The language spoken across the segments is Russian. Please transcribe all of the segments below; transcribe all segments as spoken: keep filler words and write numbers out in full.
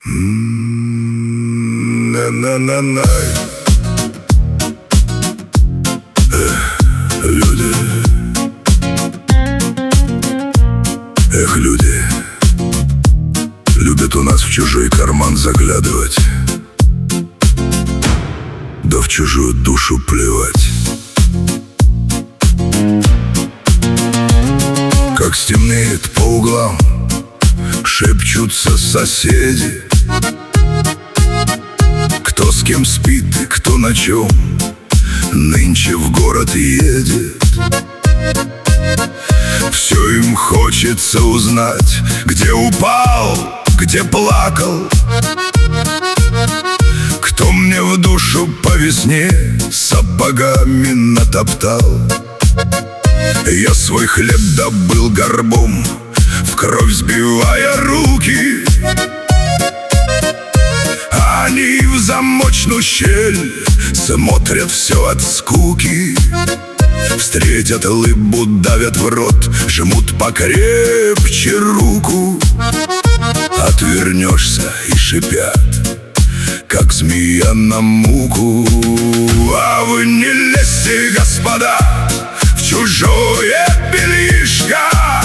На-на-на-на. Эх, люди. Эх, люди. Любят у нас в чужой карман заглядывать, да в чужую душу плевать. Как стемнеет по углам, шепчутся соседи, кто с кем спит и кто на чем нынче в город едет. Все им хочется узнать, где упал, где плакал, кто мне в душу по весне сапогами натоптал. Я свой хлеб добыл горбом, в кровь сбивая руки, а они в замочную щель смотрят все от скуки. Встретят лыбу, давят в рот, жмут покрепче руку. Отвернешься и шипят, как змея на муку. А вы не лезьте, господа, в чужое бельишко,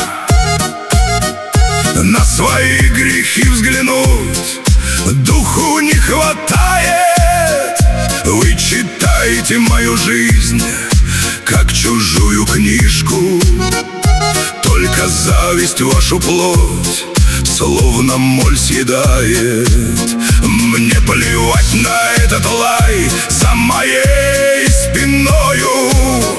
на свои грехи взглянуть духу не хватает. Вы читаете мою жизнь как чужую книжку, только зависть вашу плоть словно моль съедает. Мне плевать на этот лай за моей спиною,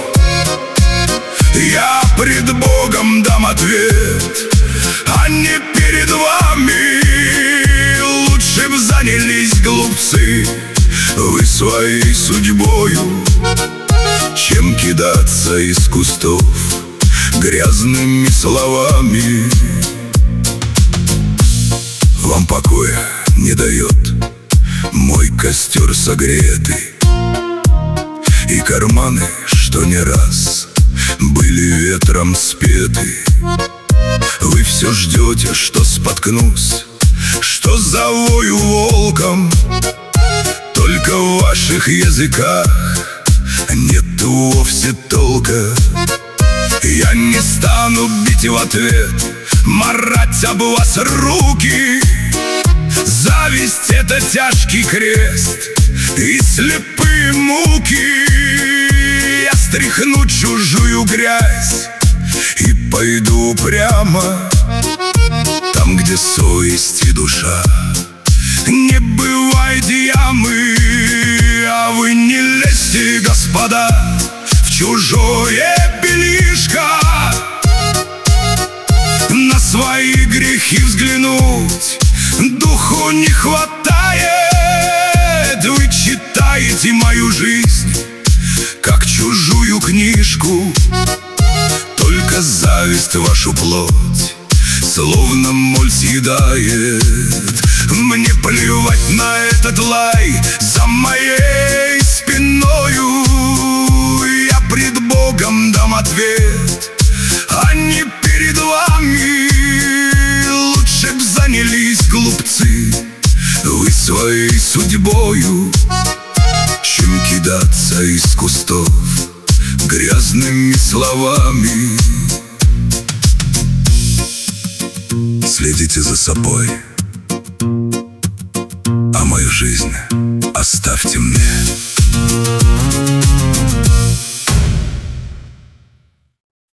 я пред Богом дам ответ, а не перед вами. Лучше б занялись, глупцы, вы своей судьбою, чем кидаться из кустов грязными словами. Вам покоя не дает мой костер согретый и карманы, что не раз были ветром спеты. Вы все ждете, что споткнусь, что завою волком, только в ваших языках нет вовсе толка. Я не стану бить в ответ, марать об вас руки. Зависть — это тяжкий крест и слепые муки. Я стряхну чужую грязь и пойду прямо там, где совесть и душа. Не бывает ямы, а вы не лезьте, господа, в чужое бельишко, на свои грехи взглянуть духу не хватает. Вы читаете мою жизнь как чужую книжку, только зависть вашу плоть словно моль съедает. Мне плевать на этот лай за моей спиною, я пред Богом дам ответ, а не перед вами. Лучше б занялись, глупцы, вы своей судьбою, чем кидаться из кустов грязными словами. Следите за собой, а мою жизнь оставьте мне.